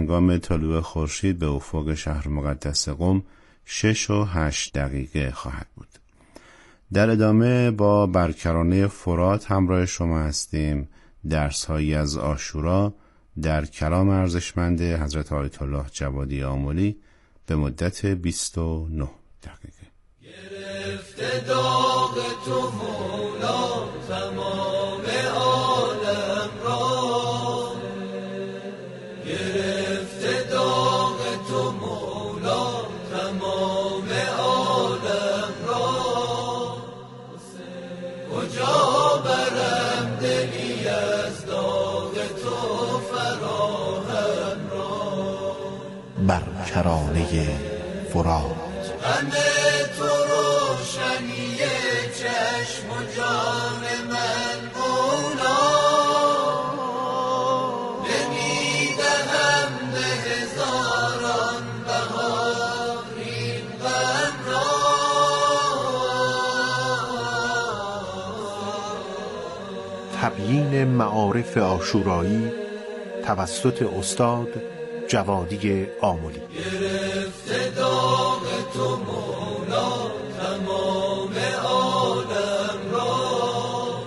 هنگام طلوع خورشید به افق شهر مقدس قم 6:08 خواهد بود. در ادامه با برکرانه فرات همراه شما هستیم. درس‌هایی از عاشورا در کلام ارزشمند حضرت آیت الله جوادی آملی به مدت 29 دقیقه. گرفته داغ تو مولا تمام عالم را، گرفته داغ تو مولا تمام عالم را، کجا برم دلی از داغ تو فراهم را. برکرانه فرات همه تو روشنی چشم و جان من مولا، نمیدهم به هزاران بهار این غم را. تبیین معارف عاشورایی توسط استاد جوادی آملی. گرفته داغ تو مولا تمام عالم را،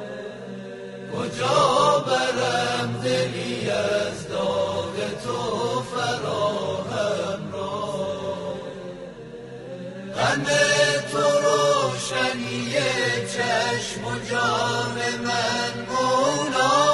کجا برم دلی از داغ تو فراهم را. همه تو روشنی چشم و جان من مولا،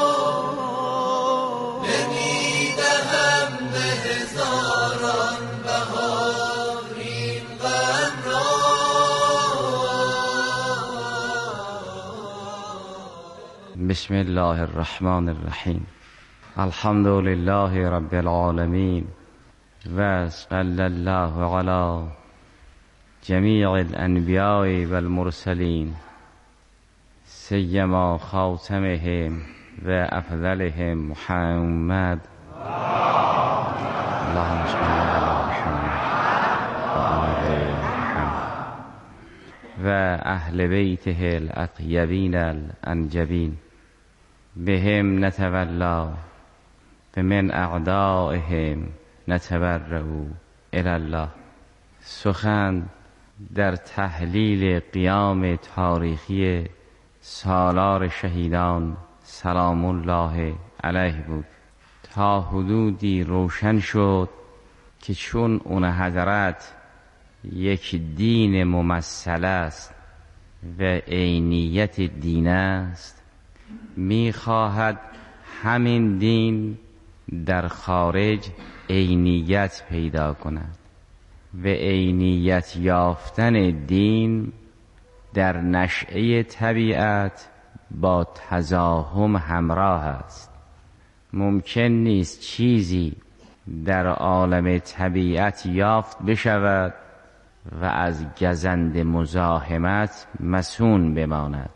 بسم الله الرحمن الرحیم. الحمد لله رب العالمین و صلی الله علی جمیع الانبیاء والمرسلین سیما خاتمهم و افضلهم محمد. اللهم صل علی محمد و آل محمد و اهل بیته الاطیبین الانجبین، بهم نتولا و من اعدائهم نتبرأ الی الله. سخن در تحلیل قیام تاریخی سالار شهیدان سلام الله علیه بود. تا حدودی روشن شد که چون اون حضرت یک دین ممثل است و عینیت دین است، می‌خواهد همین دین در خارج عینیت پیدا کند و عینیت یافتن دین در نشأه طبیعت با تزاحم همراه است. ممکن نیست چیزی در عالم طبیعت یافت بشود و از گزند مزاحمت مصون بماند.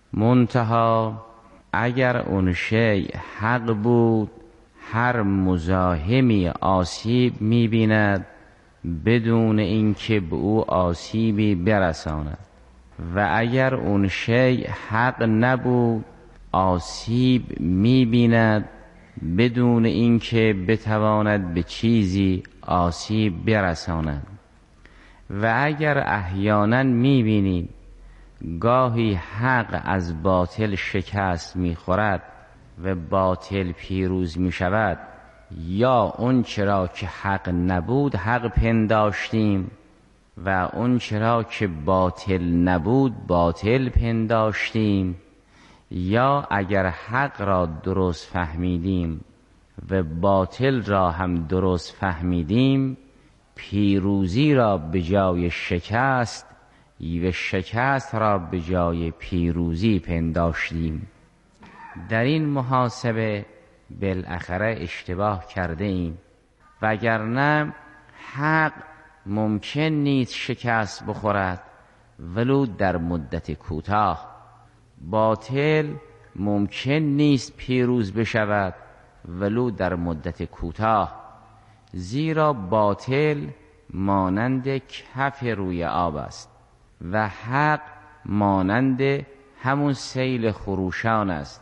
منتها اگر اون شیء حق بود، هر مزاحمی آسیب می‌بیند بدون اینکه به او آسیبی برساند، و اگر اون شیء حق نبود، آسیب می‌بیند بدون اینکه بتواند به چیزی آسیب برساند. و اگر احیانا می‌بینید گاهی حق از باطل شکست می‌خورد و باطل پیروز می‌شود، یا اون چرا که حق نبود حق پنداشتیم و اون چرا که باطل نبود باطل پنداشتیم، یا اگر حق را درست فهمیدیم و باطل را هم درست فهمیدیم، پیروزی را به جای شکست و شکست را به جای پیروزی پنداشتیم. در این محاسبه بالاخره اشتباه کرده ایم، وگرنه حق ممکن نیست شکست بخورد ولو در مدت کوتاه. باطل ممکن نیست پیروز بشود ولو در مدت کوتاه، زیرا باطل مانند کف روی آب است و حق مانند همون سیل خروشان است.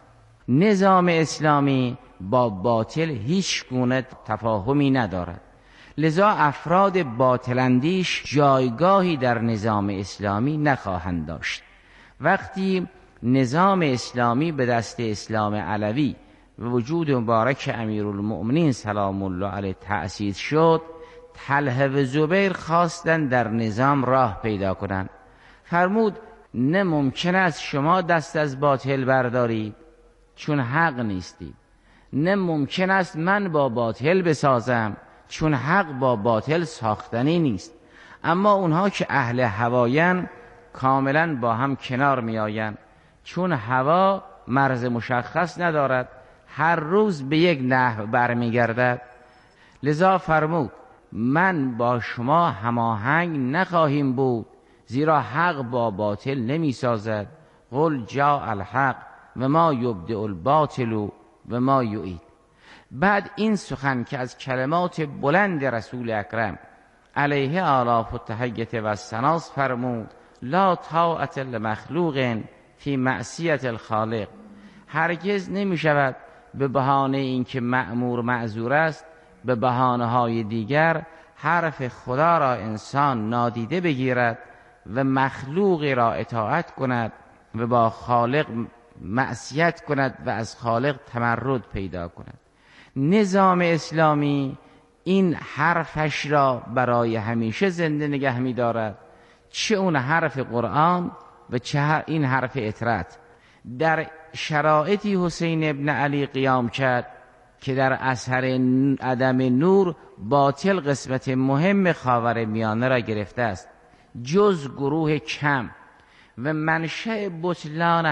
نظام اسلامی با باطل هیچ گونه تفاهمی ندارد، لذا افراد باطلاندیش جایگاهی در نظام اسلامی نخواهند داشت. وقتی نظام اسلامی به دست اسلام علوی و وجود مبارک امیرالمؤمنین سلام الله علیه تأسیس شد، طلحه و زبیر خواستند در نظام راه پیدا کنند. فرمود نه ممکن است شما دست از باطل بردارید چون حق نیستید، نه ممکن است من با باطل بسازم چون حق با باطل ساختنی نیست. اما اونها که اهل هوایان کاملا با هم کنار می آیند، چون هوا مرز مشخص ندارد، هر روز به یک نحو برمیگردد. لذا فرمود من با شما هماهنگ نخواهیم بود، زیرا حق با باطل نمی سازد. قل جاء الحق و ما یبدئ الباطل و ما یعید. بعد این سخن که از کلمات بلند رسول اکرم علیه آلاف التحیة و السناس فرمود لا طاعة لمخلوق فی معصیت الخالق، هرگز نمی شود به بهانه اینکه مأمور معذور است به بهانه های دیگر حرف خدا را انسان نادیده بگیرد و مخلوقی را اطاعت کند و با خالق معصیت کند و از خالق تمرد پیدا کند. نظام اسلامی این حرفش را برای همیشه زنده نگه می دارد، چه اون حرف قرآن و چه این حرف اطرت. در شرایطی حسین ابن علی قیام کرد که در اثر عدم نور باطل قسمت مهم خاور میانه را گرفته است، جز گروه کم، و منشأ بطلان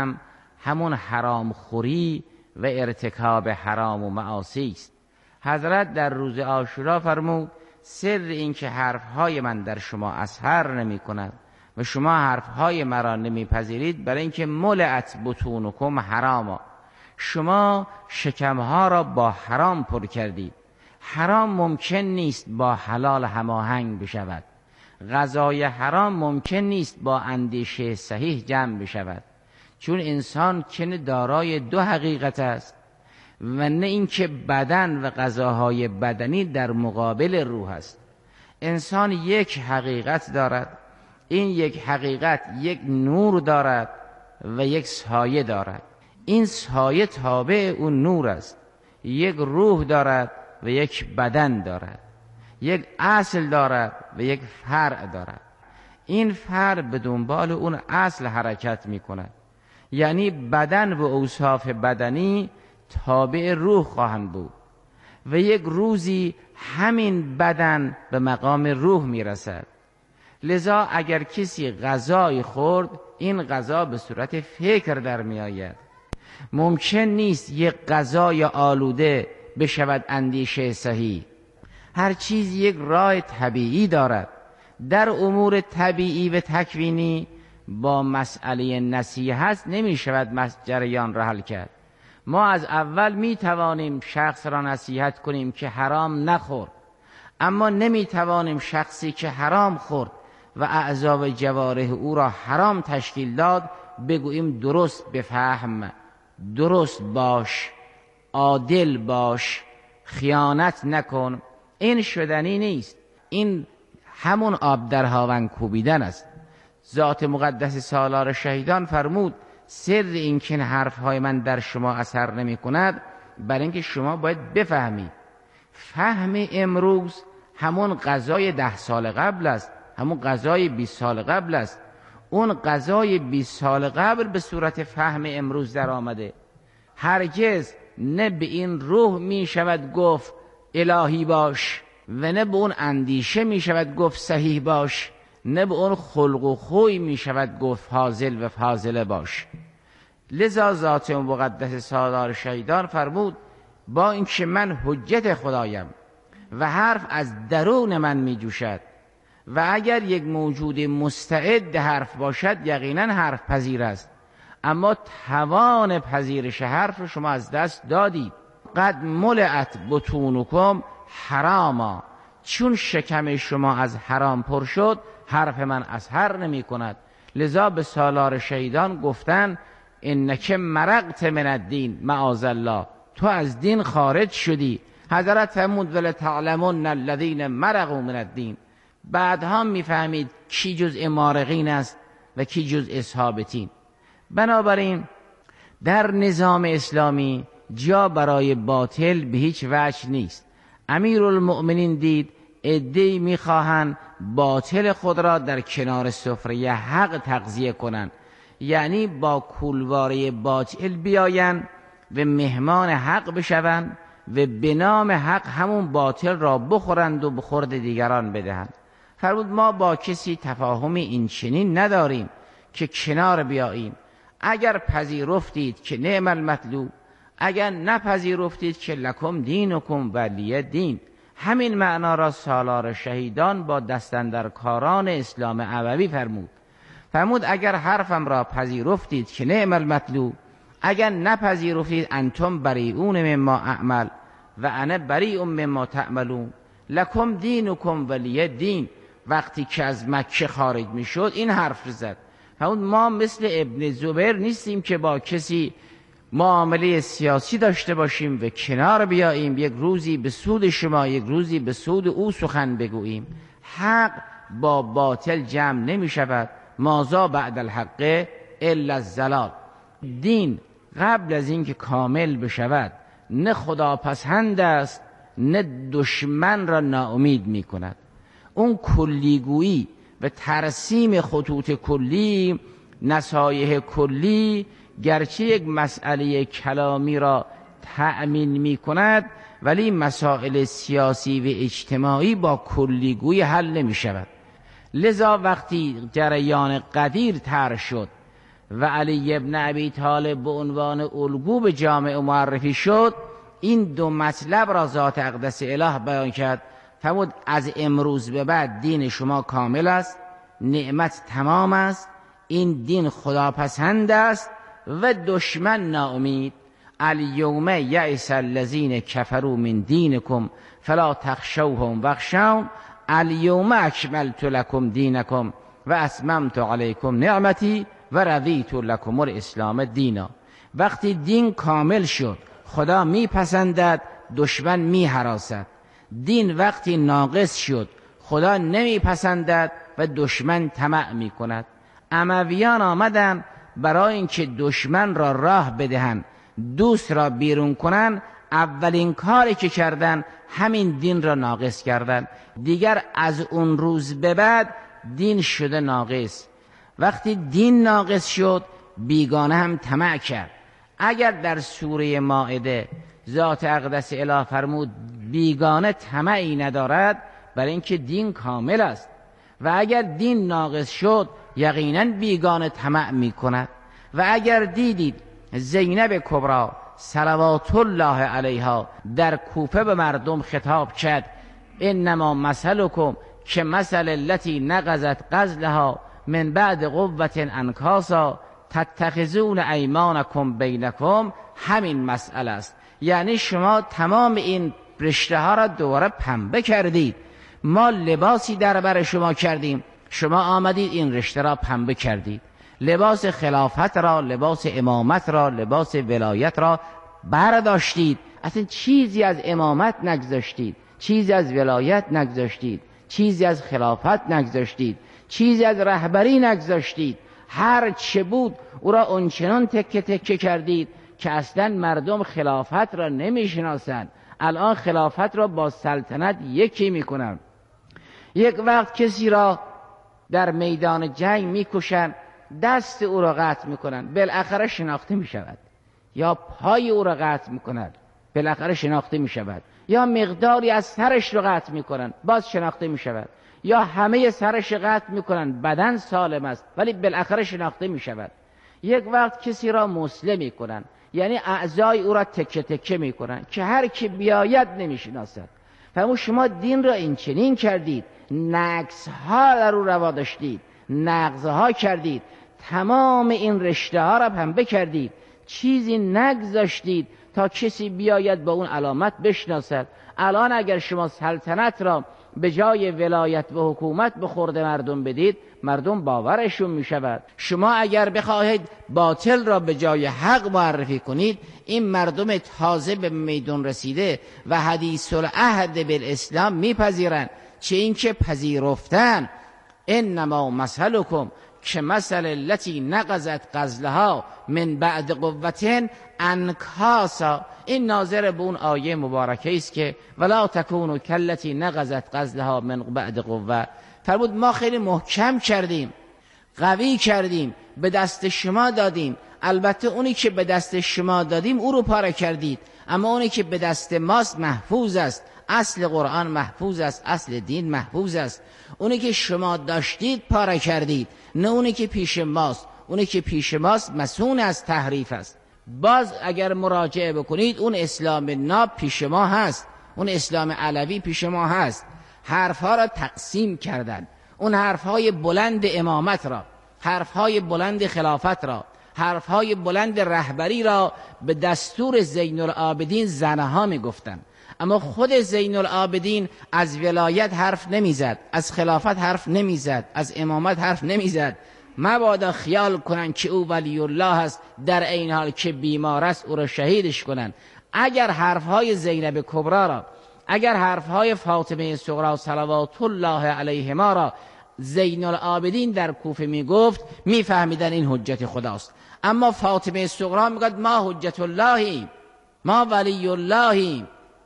همون حرام خوری و ارتکاب حرام و معاصی است. حضرت در روز عاشورا فرمود سر این که حرفهای من در شما اثر نمی کند و شما حرفهای مرا نمی پذیرید برای اینکه ملئت بطونکم حراما، شما شکمها را با حرام پر کردید. حرام ممکن نیست با حلال هماهنگ بشود، غذای حرام ممکن نیست با اندیشه صحیح جمع بشود، چون انسان که دارای دو حقیقت است و نه اینکه بدن و غذاهای بدنی در مقابل روح است. انسان یک حقیقت دارد، این یک حقیقت یک نور دارد و یک سایه دارد. این سایه تابع اون نور است. یک روح دارد و یک بدن دارد، یک اصل دارد و یک فرع دارد. این فرع به دنبال اون اصل حرکت می کند، یعنی بدن و اوصاف بدنی تابع روح خواهند بود و یک روزی همین بدن به مقام روح می رسد. لذا اگر کسی غذای خورد، این غذا به صورت فکر در می آید. ممکن نیست یک غذای آلوده بشود اندیشه صحیح. هر چیز یک راه طبیعی دارد. در امور طبیعی و تکوینی با مسئله نصیحت نمی شود جریان را حل کرد. ما از اول می توانیم شخص را نصیحت کنیم که حرام نخور، اما نمی توانیم شخصی که حرام خورد و اعضا و جوارح او را حرام تشکیل داد بگوییم درست بفهم، درست باش، عادل باش، خیانت نکن. این شدنی نیست. این همون آب در هاون کوبیدن است. ذات مقدس سالار شهیدان فرمود سر این که حرفهای من در شما اثر نمی کند برای اینکه شما باید بفهمید. فهم امروز همون قضای 10 سال قبل است، همون قضای 20 سال قبل است. اون قضای 20 سال قبل به صورت فهم امروز در آمده. هرگز نه به این روح می شود گفت الهی باش و نه به اون اندیشه می شود گفت صحیح باش، نه به اون خلق و خوی می شود گفت فاضل و فاضله باش. لذا ذات مقدس سالار شهیدان فرمود با اینکه من حجت خدایم و حرف از درون من می جوشد و اگر یک موجود مستعد حرف باشد یقینا حرف پذیر است، اما توان پذیرش حرف رو شما از دست دادید. قد ملئت بطونکم حراما، چون شکم شما از حرام پر شد حرف من اثر نمی کند. لذا به سالار شهیدان گفتن انک مرقت من الدین، معاذ الله، تو از دین خارج شدی. حضرت فرمود ولتعلمن الذین مرقوا من الدین. بعدها میفهمید کی جزء مارقین است و کی جزء ثابتین. بنابراین در نظام اسلامی جا برای باطل به هیچ وجه نیست. امیرالمؤمنین دید عده‌ای میخواهند باطل خود را در کنار سفره حق تغذیه کنند، یعنی با کولواره باطل بیایند و مهمان حق بشوند و به نام حق همون باطل را بخورند و به خورد دیگران بدهند. فرمود ما با کسی تفاهمی این چنین نداریم که کنار بیاییم. اگر پذیرفتید که نعم المطلوب، اگر نپذیرفتید که لکم دینکم ولی دین. همین معنا را سالار شهیدان با دستاندرکاران اسلام عربی فرمود اگر حرفم را پذیرفتید که نعم المطلوب، اگر نپذیرفتید انتم بریئون مما اعمل و انا بریء مما تعملون لکم دینکم ولی دین. وقتی که از مکه خارج می شد این حرف زد. فرمود ما مثل ابن زبیر نیستیم که با کسی معامله سیاسی داشته باشیم و کنار بیاییم، یک روزی به سود شما یک روزی به سود او سخن بگوییم. حق با باطل جمع نمی شود. مازا بعد الحق الا الضلال. دین قبل از اینکه کامل بشود نه خداپسند است نه دشمن را ناامید می کند. اون کلیگویی و ترسیم خطوط کلی، نصایح کلی، گرچه یک مسئله کلامی را تأمین می کند ولی مسائل سیاسی و اجتماعی با کلیگویی حل نمی شود. لذا وقتی جریان قدیر طرح شد و علی ابن ابی طالب به عنوان الگو به جامعه معرفی شد، این دو مطلب را ذات اقدس اله بیان کرد. فرمود از امروز به بعد دین شما کامل است، نعمت تمام است، این دین خداپسند است و دشمن ناامید. الیوم یئس الذین کفروا من دینکم فلا تخشوهم واخشون الیوم اکملت لکم دینکم و اتممت علیکم نعمتی و رضیت لکم الاسلام دینا. وقتی دین کامل شد خدا میپسندد، دشمن میهراسد. دین وقتی ناقص شد خدا نمیپسندد و دشمن طمع میکند. امویان آمدن برای اینکه دشمن را راه بدهند، دوست را بیرون کنند، اولین کاری که کردن همین دین را ناقص کردن. دیگر از اون روز به بعد دین شده ناقص. وقتی دین ناقص شد بیگانه هم طمع کرد. اگر در سوره مائده ذات اقدس اله فرمود بیگانه طمعی ندارد برای اینکه دین کامل است، و اگر دین ناقص شد یقینا بیگانه طمع می کند. و اگر دیدید زینب کبری صلوات الله علیها در کوفه به مردم خطاب کرد انما مثلکم که مثل التی نقضت غزلها من بعد قوة انکاسا تتخذون ایمانکم بینکم، همین مسئله است. یعنی شما تمام این رشته ها را دوباره پنبه کردید، ما لباسی در بر شما کردیم، شما آمدید این رشته را پنبه کردید. لباس خلافت را، لباس امامت را، لباس ولایت را برداشتید، اصلا چیزی از امامت نگذاشتید، چیزی از ولایت نگذاشتید، چیزی از خلافت نگذاشتید، چیزی از رهبری نگذاشتید. هر چه بود او را اونچنان تکه تکه کردید که اصلا مردم خلافت را نمیشناسند. الان خلافت را با سلطنت یکی میکنند. یک وقت کسی را در میدان جنگ میکشند، دست او را قطع میکنند، بالاخره شناخته میشود. یا پای او را قطع میکنند، بالاخره شناخته میشود. یا مقداری از سرش را قطع میکنند، باز شناخته میشود. یا همه سرش قطع میکنند، بدن سالم است ولی بالاخره شناخته میشود. یک وقت کسی را مسلم میکنند، یعنی اعضای او را تکه تکه میکنند که هر کی بیاید نمیشناسد. فرمود شما دین را این چنین کردید، نقص ها در او روا داشتید، نقض ها کردید، تمام این رشته ها را پنبه کردید، چیزی نگذاشتید تا کسی بیاید با اون علامت بشناسد. الان اگر شما سلطنت را به جای ولایت و حکومت به خورد مردم بدید، مردم باورشون می شود. شما اگر بخواهید باطل را به جای حق معرفی کنید، این مردم تازه به میدون رسیده و حدیث العهد بالاسلام میپذیرند، چه اینکه پذیرفتن. انما مثلکم که مثل التي نقضت غزلها من بعد قوة انکاسا. این ناظر به اون آیه مبارکه است که ولا تکونوا کالتی نقضت غزلها من بعد قوة. فرمود ما خیلی محکم کردیم، قوی کردیم، به دست شما دادیم. البته اونی که به دست شما دادیم او رو پاره کردید، اما اونی که به دست ماست محفوظ است. اصل قرآن محفوظ است، اصل دین محفوظ است. اونی که شما داشتید پاره کردید، نه اونی که پیش ماست. اونی که پیش ماست مسئول از تحریف است. باز اگر مراجعه بکنید اون اسلام ناب پیش ما هست، اون اسلام علوی پیش ما هست. حرفها را تقسیم کردن، اون حرفهای بلند امامت را، حرفهای بلند خلافت را، حرفهای بلند رهبری را به دستور زین العابدین زنها می گفتن. اما خود زین العابدین از ولایت حرف نمیزد، از خلافت حرف نمیزد، از امامت حرف نمیزد. مبادا خیال کنن که او ولی الله است، در این حال که بیمار است او را شهیدش کنن. اگر حرفهای زینب کبری را، اگر حرفهای فاطمه صغری صلوات الله علیهما را زین العابدین در کوفه میگفت، میفهمیدن این حجت خداست. اما فاطمه صغری میگه ما حجت اللهیم، ما ولی اللهیم،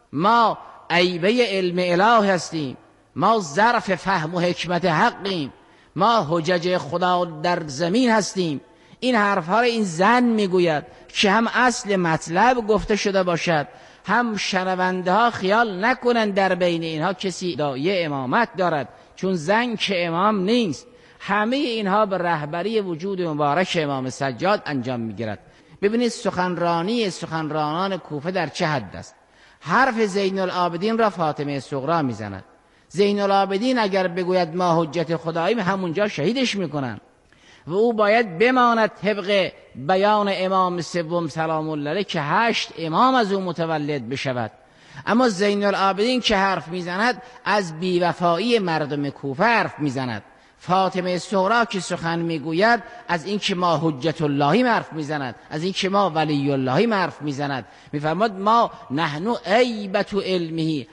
ما عیبه علم اله هستیم، ما ظرف فهم و حکمت حقیم، ما حجج خدا در زمین هستیم. این حرفها را این زن میگوید که هم اصل مطلب گفته شده باشد، هم شنونده ها خیال نکنن در بین اینها کسی دایه امامت دارد، چون زن که امام نیست. همه اینها به رهبری وجود مبارک امام سجاد انجام میگیرد. ببینید سخنرانان کوفه در چه حد است. حرف زین العابدین را فاطمه صغری میزند. زین العابدین اگر بگوید ما حجت خداییم، همونجا شهیدش میکنن و او باید بماند طبق بیان امام سوم سلام الله علیه که 8 امام از او متولد بشود. اما زین العابدین که حرف میزند از بیوفایی مردم کوفه حرف میزند. فاطمه صغری که سخن میگوید از این که ما حجت اللهی حرف میزند، از این که ما ولی اللهی حرف میزند. میفرماد ما نحنو عیبت علمه،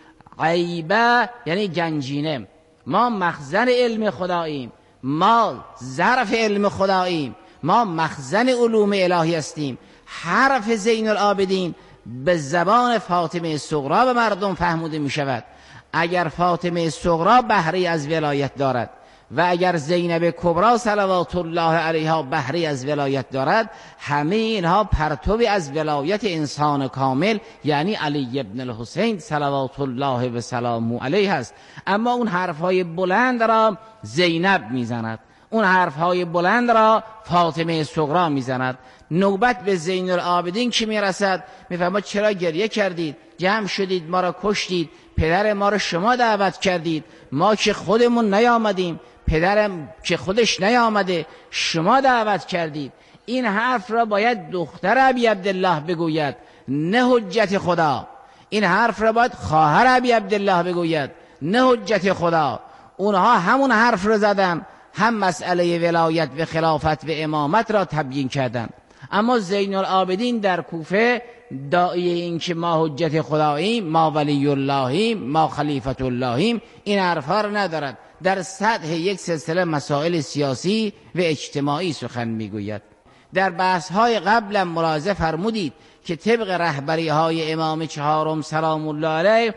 عیبه یعنی گنجینه، ما مخزن علم خداییم، ما ظرف علم خداییم، ما مخزن علوم الهی هستیم. حرف زین العابدین به زبان فاطمه صغری به مردم فهموده می شود. اگر فاطمه صغری بهره از ولایت دارد و اگر زینب کبری صلوات الله علیها بهره از ولایت دارد، همه اینها پرتوی از ولایت انسان کامل یعنی علی ابن الحسین صلوات الله و سلامه علیه است. اما اون حرفهای بلند را زینب میزند، اون حرفهای بلند را فاطمه صغری میزند. نوبت به زین العابدین که میرسد، میفرماد چرا گریه کردید؟ جمع شدید ما را کشتید، پدر ما را شما دعوت کردید، ما که خودمون نیامدیم، پدرم که خودش نیامده، شما دعوت کردید. این حرف را باید دختر ابی عبدالله بگوید، نه حجت خدا. این حرف را باید خواهر ابی عبدالله بگوید، نه حجت خدا. اونها همون حرف را زدن، هم مسئله ولایت و خلافت و امامت را تبیین کردن. اما زین العابدین در کوفه داعیه این که ما حجت خداییم، ما ولی اللهیم، ما خلیفت اللهیم، این حرفها را ندارد. در سطح یک سلسله مسائل سیاسی و اجتماعی سخن میگوید. در بحث‌های قبلا ملاحظه فرمودید که طبق رهبری‌های امام چهارم سلام الله علیه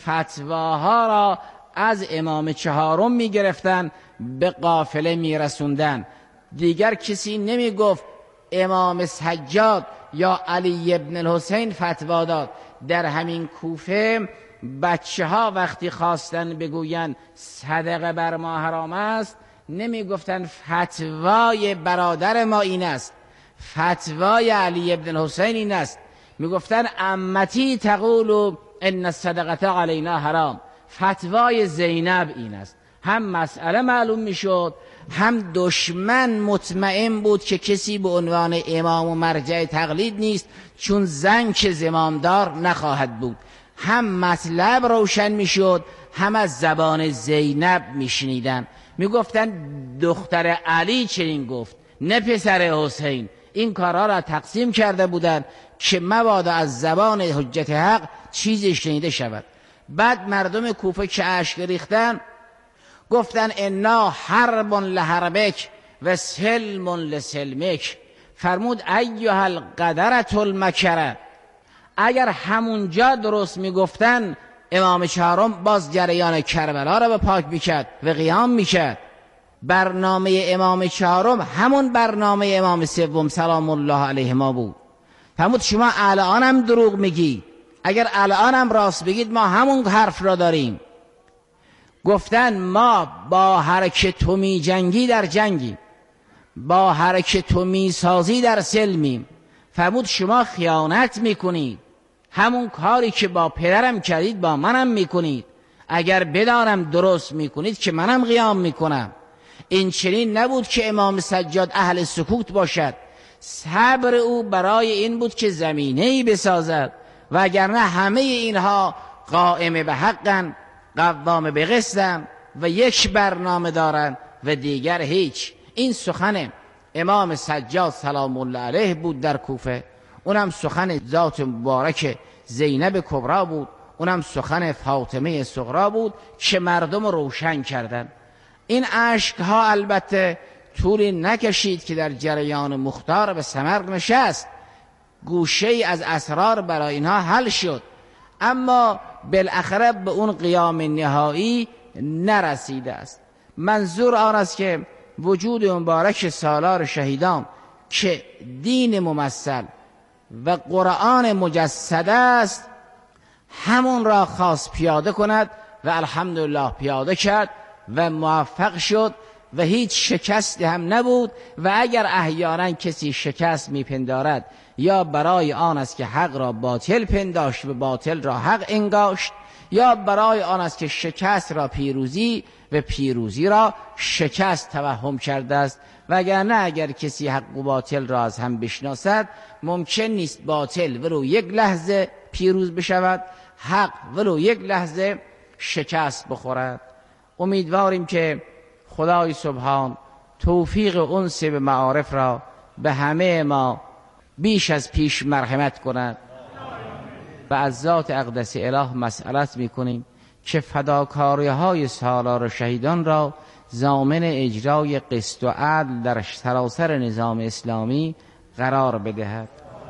فتواها را از امام چهارم میگرفتن، به قافله میرسوندن. دیگر کسی نمیگفت امام سجاد یا علی ابن الحسین فتوا داد. در همین کوفه بچه ها وقتی خواستن بگوین صدقه بر ما حرام است، نمی گفتن فتوای برادر ما این است، فتوای علی ابن الحسین این است. می گفتن عمتی تقول ان الصدقه علینا حرام، فتوای زینب این است. هم مسئله معلوم می شد، هم دشمن مطمئن بود که کسی به عنوان امام و مرجع تقلید نیست، چون زن که زمامدار نخواهد بود. هم مطلب روشن می شد، هم از زبان زینب میشنیدن، میگفتن دختر علی چنین گفت نه پسر حسین. این کارها را تقسیم کرده بودند که مبادا از زبان حجت حق چیزی شنیده شود. بعد مردم کوفه که اشک ریختن گفتن انا حرب لحربک و سلم لسلمک. فرمود ایها القدرة المکره. اگر همونجا درست میگفتن امام چهارم باز جریان کربلا را به پاک میکرد و قیام میکرد. برنامه امام چهارم همون برنامه امام سوم سلام الله علیهما بود. فرمود شما الانم دروغ میگی، اگر الانم راست بگید ما همون حرف را داریم. گفتن ما با هر که تو می جنگی در جنگی، با هر که تو می سازی در سلمیم. فرمود شما خیانت میکنید، همون کاری که با پدرم کردید با منم میکنید. اگر بدانم درست میکنید که منم قیام میکنم. این چنین نبود که امام سجاد اهل سکوت باشد. صبر او برای این بود که زمینه‌ای بسازد، وگرنه همه اینها قائم به حقن، قوام به قسطن و یک برنامه دارن و دیگر هیچ. این سخن امام سجاد سلام الله علیه بود در کوفه. اونم سخن ذات مبارک زینب کبرا بود، اونم سخن فاطمه صغرا بود که مردم روشن کردن. این اشکها البته طولی نکشید که در جریان مختار به ثمر نشست، گوشه ای از اسرار برای اینها حل شد، اما بالاخره به اون قیام نهایی نرسیده است. منظور آن است که وجود مبارک سالار شهیدان که دین ممثل و قرآن مجسد است همون را خواست پیاده کند و الحمدلله پیاده کرد و موفق شد و هیچ شکستی هم نبود. و اگر احیانا کسی شکست میپندارد یا برای آن است که حق را باطل پنداشت و باطل را حق انگاشت، یا برای آن است که شکست را پیروزی و پیروزی را شکست توهم کرده است. وگرنه اگر کسی حق و باطل را از هم بشناسد ممکن نیست باطل ولو یک لحظه پیروز بشود، حق ولو یک لحظه شکست بخورد. امیدواریم که خدای سبحان توفیق انس به معارف را به همه ما بیش از پیش مرحمت کند. و از ذات اقدس اله مسئلت میکنیم که فداکاری های سالار شهیدان را ضامن اجرای قسط و عدل در سراسر نظام اسلامی قرار بدهد.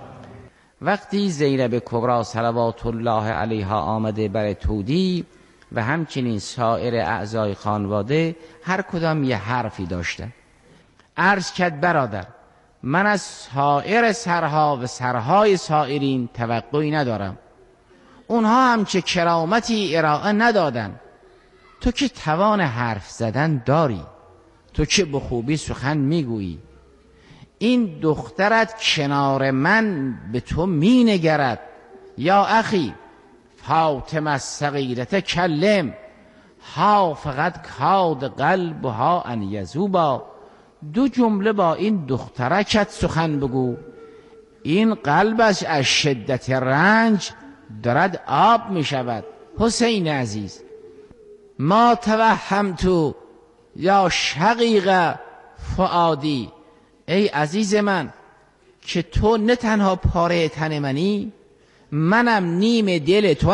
وقتی زینب کبرا صلوات الله علیها آمده بر تودی و همچنین سایر اعضای خانواده هر کدام یه حرفی داشتن، عرض کرد برادر من از سایر سرها و سرهای سایرین توقعی ندارم، اونها هم چه کرامتی ارائه ندادن، تو که توان حرف زدن داری، تو که به خوبی سخن میگویی، این دخترت کنار من به تو می نگرد. یا اخی فاطمه الصغیرة کلم ها فقط کاد قلبها ان یذوبا. دو جمله با این دخترکت سخن بگو، این قلبش از شدت رنج دارد آب می شود. حسین عزیز ما توهمتو یا شقیق فؤادی، ای عزیز من که تو نه تنها پاره تن منی، منم نیم دل تو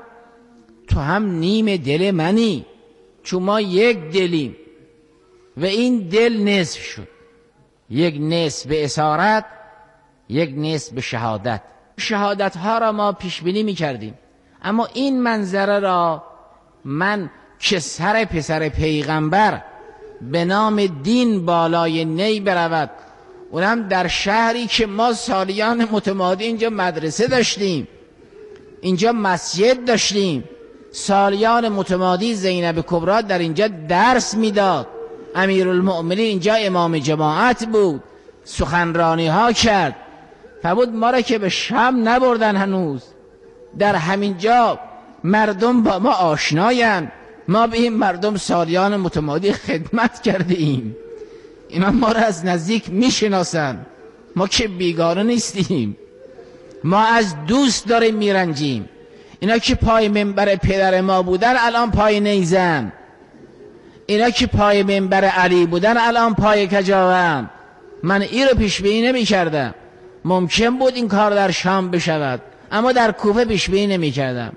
هم نیم دل منی، چون ما یک دلیم و این دل نصف شد، یک نصف به اسارت، یک نصف به شهادت. شهادت ها را ما پیش بینی می کردیم، اما این منظره را من که سر پسر پیغمبر به نام دین بالای نی برود، اونم در شهری که ما سالیان متمادی اینجا مدرسه داشتیم، اینجا مسجد داشتیم، سالیان متمادی زینب کبرا در اینجا درس میداد، امیرالمؤمنین اینجا امام جماعت بود، سخنرانی ها کرد. فرمود ما را که به شام نبردن هنوز، در همینجا مردم با ما آشناین، ما به این مردم سالیان متمادی خدمت کرده ایم، اینا ما را از نزدیک میشناسن، ما که بیگانه نیستیم، ما از دوست داریم میرنجیم. اینا که پای منبر پدر ما بودن الان پای نیزن، اینا که پای منبر علی بودن الان پای کجاوند. من این رو پیش بینی نمی کردم. ممکن بود این کار در شام بشود، اما در کوفه پیش بینی نمی کردم.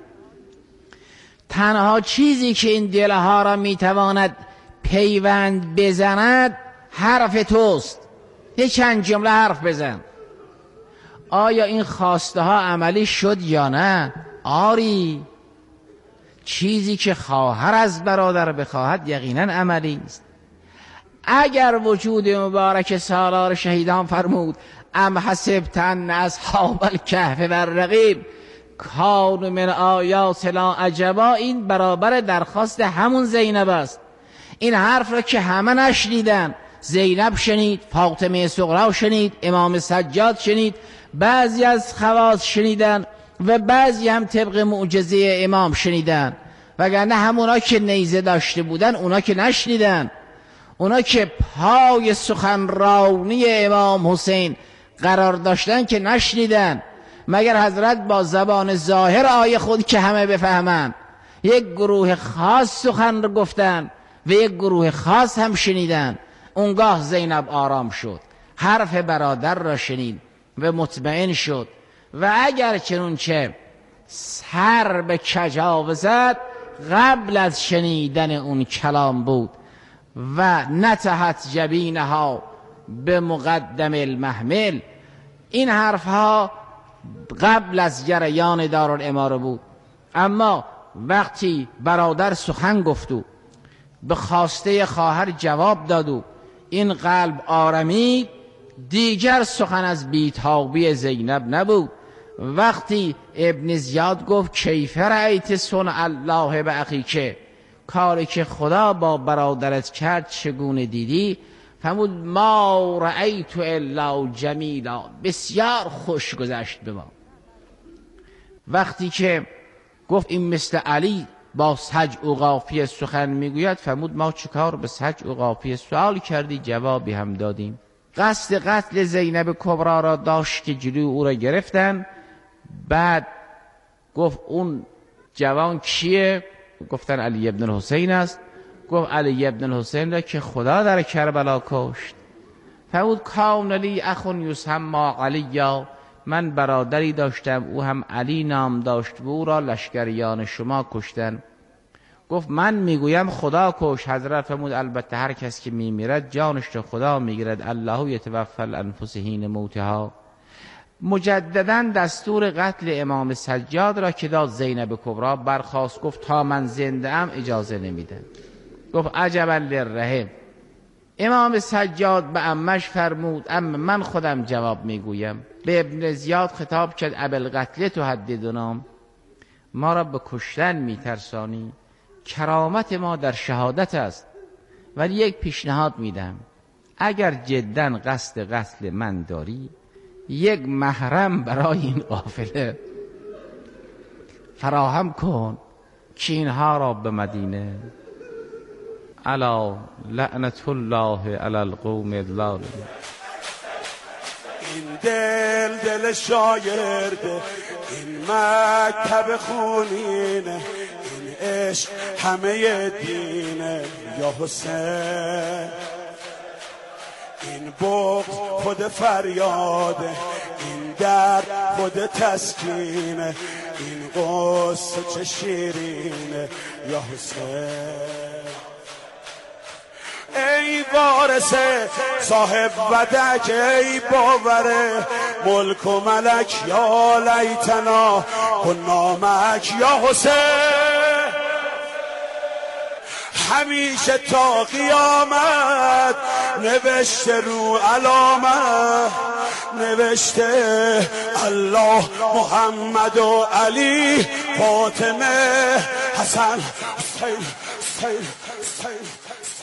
تنها چیزی که این دلها را می تواند پیوند بزند حرف توست. یه چند جمله حرف بزن. آیا این خواسته ها عملی شد یا نه؟ آری، چیزی که خواهر از برادر بخواهد یقینا عملی است. اگر وجود مبارک سالار شهیدان فرمود ام حسبت ان اصحاب الکهف والرقیم کانوا من آیاتنا عجبا، این برابر درخواست همون زینب است. این حرف را که همه نشنیدن، زینب شنید، فاطمه صغرا شنید، امام سجاد شنید، بعضی از خواص شنیدن و بعضی هم طبق معجزه امام شنیدن، وگرنه همونا که نیزه داشته بودن اونا که نشنیدن. اونا که پای سخنرانی امام حسین قرار داشتن که نشنیدن، مگر حضرت با زبان ظاهر آیه خود که همه بفهمن. یک گروه خاص سخن رو گفتن و یک گروه خاص هم شنیدن. اونگاه زینب آرام شد، حرف برادر را شنید و مطمئن شد و اگر چنونچه سر به کجاوه زد قبل از شنیدن اون کلام بود و نتحت جبینها به مقدم المحمل. این حرفها قبل از جریان دارالاماره بود، اما وقتی برادر سخن گفت و به خواسته خواهر جواب داد و این قلب آرمید، دیگر سخن از بیتابی زینب نبود. وقتی ابن زیاد گفت کیف رأیت صنع الله به اخیک، کاری که خدا با برادرت کرد چگونه دیدی؟ فرمود ما رأیت الا جمیلا، بسیار خوش گذشت به ما. وقتی که گفت این مثل علی با سجع و قافیه سخن میگوید، فرمود ما چیکار به سجع و قافیه سوال کردی جوابی هم دادیم. قصد قتل زینب کبرا را داشت که جلوی او را گرفتن. بعد گفت اون جوان کیه؟ گفتن علی ابن الحسین است. گفت علی ابن الحسین را که خدا در کربلا کشت. فرمود کان لی اخ یسمى علی، من برادری داشتم او هم علی نام داشت و او را لشکریان شما کشتن. گفت من میگویم خدا کش. حضرت فرمود البته هر کس که میمیرد جانش را خدا میگیرد، الله یتوفی الانفس حین موتها. مجددا دستور قتل امام سجاد را که داد زینب کبرا برخاست، گفت تا من زنده ام اجازه نمیدن. گفت عجبا للرحم. امام سجاد به عمش فرمود اما من خودم جواب میگویم. به ابن زیاد خطاب کرد ابوالقتل تهددنا، ما را به کشتن میترسانی، کرامت ما در شهادت است. ولی یک پیشنهاد میدم، اگر جدا قصد قتل من داری یک محرم برای این قافله فراهم کن که اینها را به مدینه. الا لعنت الله علی القوم الظالمین. این دل شاگرده، این مکتب خونینه، این عشق همه دینه یا حسین. این بغض خود فریاده، این درد خود تسکینه، این قصه چه شیرینه یا حسین. ای وارث صاحب ودک، ای باوره ملک و ملک، یا لیتنا کنا معک یا حسین. همیشه تا قیامت نوشته رو علامت، نوشته الله محمد و علی فاطمه حسن حسین حسین حسین.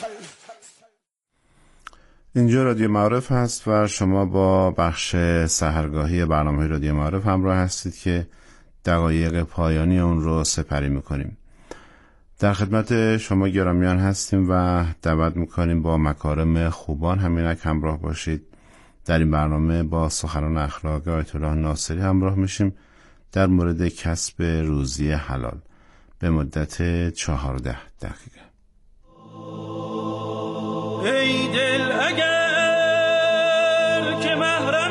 اینجا رادیو معارف هست و شما با بخش سحرگاهی برنامه رادیو معارف همراه هستید که دقایق پایانی اون رو سپری میکنیم. در خدمت شما گرامیان هستیم و دعوت میکنیم با مکارم خوبان همینک همراه باشید. در این برنامه با سخنان اخلاقی آیت الله ناصری همراه میشیم در مورد کسب روزی حلال به مدت 14 دقیقه. ای دل اگر که محرم